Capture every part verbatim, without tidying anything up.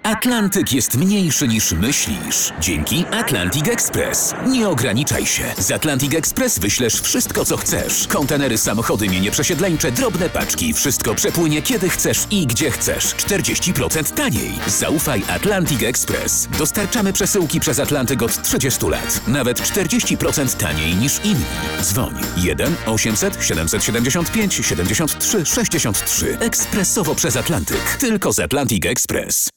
Atlantyk jest mniejszy niż myślisz. Dzięki Atlantic Express. Nie ograniczaj się. Z Atlantic Express wyślesz wszystko, co chcesz. Kontenery, samochody, mienie przesiedleńcze, drobne paczki. Wszystko przepłynie kiedy chcesz i gdzie chcesz. czterdzieści procent taniej. Zaufaj Atlantic Express. Dostarczamy przesyłki przez Atlantyk od trzydziestu lat. Nawet czterdzieści procent taniej niż inni. Dzwoń jeden osiemset siedemset siedemdziesiąt pięć siedemdziesiąt trzy sześćdziesiąt trzy. Ekspresowo przez Atlantyk. Tylko z Atlantic Express.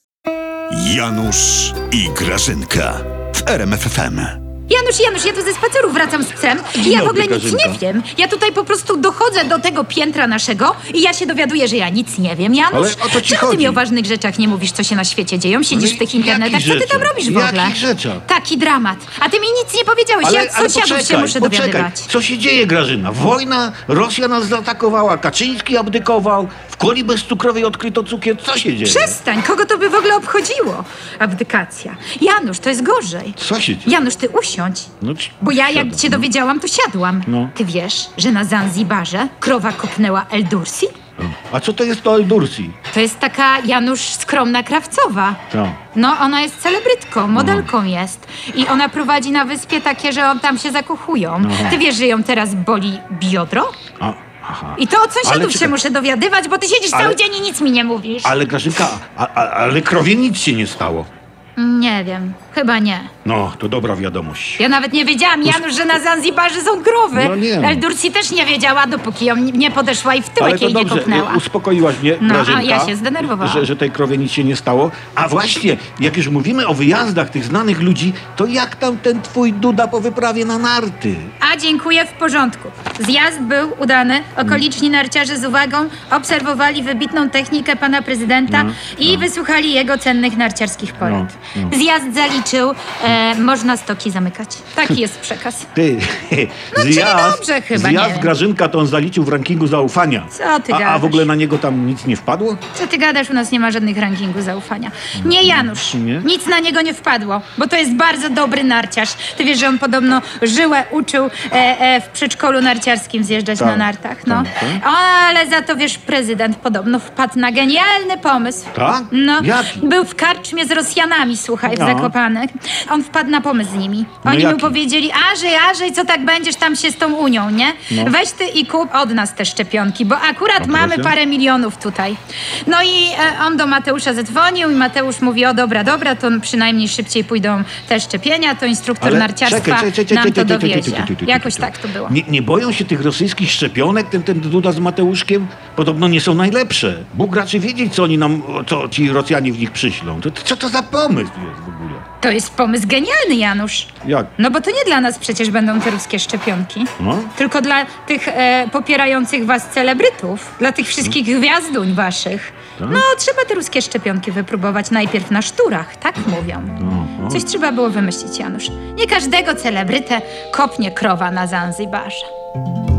Janusz i Grażynka w R M F F M. Janusz, Janusz, ja tu ze spaceru wracam z psem i ja w ogóle nic nie wiem. Ja tutaj po prostu dochodzę do tego piętra naszego i ja się dowiaduję, że ja nic nie wiem. Janusz, Ale o co ci czemu ty chodzi? mi o ważnych rzeczach nie mówisz, co się na świecie dzieją? Siedzisz Ale w tych internetach, co ty tam rzeczach? robisz w ogóle? Jakich rzeczach? Taki dramat. A ty mi nic nie powiedziałeś, ja od sąsiadów się muszę poczekaj. dowiadywać. Co się dzieje, Grażyna? Wojna, Rosja nas zaatakowała, Kaczyński abdykował, w coli bezcukrowej odkryto cukier. Co się dzieje? Przestań, kogo to by w ogóle obchodziło? Abdykacja. Janusz, to jest gorzej. Co się dzieje? Janusz, ty usiądź. No, ci- Bo ja jak siadam. cię dowiedziałam, to siadłam. No. Ty wiesz, że na Zanzibarze krowa kopnęła Eldursi? A co to jest to Eldursi? To jest taka, Janusz, skromna krawcowa. Co? No, ona jest celebrytką, modelką jest. I ona prowadzi na wyspie takie, że on tam się zakochują. Aha. Ty wiesz, że ją teraz boli biodro? A, aha. I to od sąsiadów Ale się czekaj. muszę dowiadywać, bo ty siedzisz Ale- cały dzień i nic mi nie mówisz. Ale Grażynka, a, a, ale krowie nic się nie stało. Nie wiem, chyba nie. No, to dobra wiadomość. Ja nawet nie wiedziałam, Janusz, że na Zanzibarze są krowy. No nie. Eldursi też nie wiedziała, dopóki ją nie podeszła i w tyłek Ale to jej nie dobrze, kopnęła. uspokoiłaś mnie, No, a Grażynka, ja się zdenerwowałam. Że, że tej krowie nic się nie stało. A właśnie, jak już mówimy o wyjazdach tych znanych ludzi, to jak tam ten twój Duda po wyprawie na narty? A dziękuję, w porządku. Zjazd był udany. Okoliczni narciarze z uwagą obserwowali wybitną technikę pana prezydenta i wysłuchali jego cennych narciarskich porad. No, no. Zjazd zaliczył, e, można stoki zamykać. Taki jest przekaz. Ty, No, czyli dobrze chyba, nie zjazd wiem. Grażynka to on zaliczył w rankingu zaufania. Co ty a, a gadasz? w ogóle na niego tam nic nie wpadło? Co ty gadasz? U nas nie ma żadnych rankingu zaufania. Nie, Janusz. Nie? Nic na niego nie wpadło, bo to jest bardzo dobry narciarz. Ty wiesz, że on podobno żyłę uczył e, e, w przedszkolu narciarskim zjeżdżać Tak, na nartach. No. tak, tak. Ale za to, wiesz, prezydent podobno wpadł na genialny pomysł. Tak? No, Jaki? był w karczmie z Rosjanami, słuchaj, w No. Zakopanych. On wpadł na pomysł z nimi. No Oni mu jaki? powiedzieli, Ażej, Ażej, co tak będziesz tam się z tą Unią, nie? No. Weź ty i kup od nas te szczepionki, bo akurat A mamy proszę? parę milionów tutaj. No i e, on do Mateusza zadzwonił i Mateusz mówi, o dobra, dobra, to przynajmniej szybciej pójdą te szczepienia, to instruktor Ale narciarstwa czekaj, czekaj, czekaj, nam to czekaj, czekaj, dowiezie. czekaj, czekaj, czekaj, Jakoś czekaj. tak to było. Nie, nie boją się tych rosyjskich szczepionek, ten, ten Duda z Mateuszkiem? Podobno nie są najlepsze. Bóg raczy wiedzieć, co oni nam, co ci Rosjanie w nich przyślą. To, to, co to za pomysł jest w ogóle? To jest pomysł genialny, Janusz. Jak? No bo to nie dla nas przecież będą te ruskie szczepionki. No? Tylko dla tych e, popierających was celebrytów, dla tych wszystkich gwiazduń waszych. Tak? No, trzeba te ruskie szczepionki wypróbować najpierw na szturach, tak mówią. No, Coś trzeba było wymyślić, Janusz. Nie każdego celebrytę kopnie krowa na Zanzibarze.